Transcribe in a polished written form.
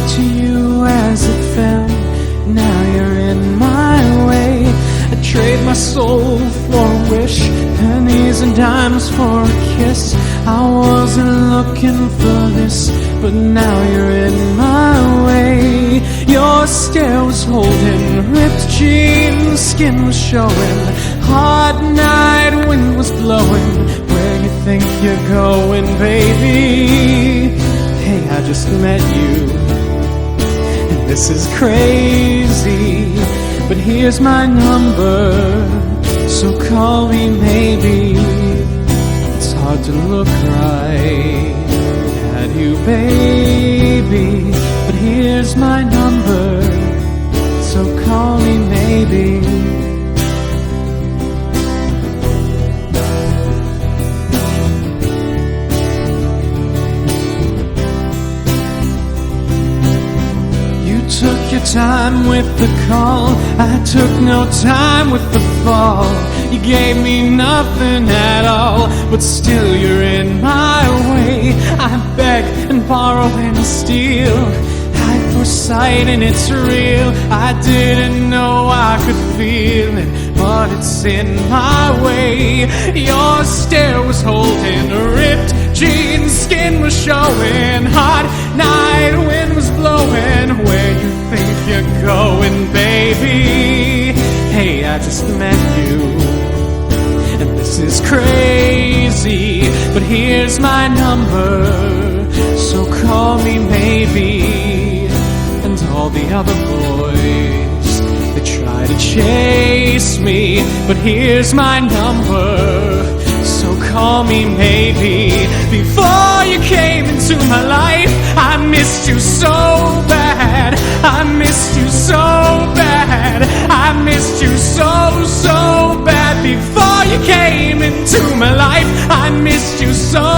to you as it fell. Now you're in my way. I trade my soul for a wish, pennies and dimes for a kiss. I wasn't looking for this, but now you're in my way. Your stare was holding, ripped jeans, skin was showing. Hot night, wind was blowing. Where you think you're going, baby? Hey, I just met you, and this is crazy, but here's my number, so call me maybe. It's hard to look right at you, baby, but here's my number, so call me maybe. Took your time with the call, I took no time with the fall. You gave me nothing at all, but still you're in my way. I beg and borrow and steal, eye for sight and it's real. I didn't know I could feel it, but it's in my way. Your stare was holding, ripped jeans, skin was showing. Hot night, wind was blowing. Where you think you're going, baby? Hey, I just met you, and this is crazy, but here's my number, so call me maybe. And all the other boys, they try to chase me, but here's my number, so call me maybe. Before you came into my life, I missed you so bad. I missed you so bad. I missed you so bad. Before you came into my life, I missed you so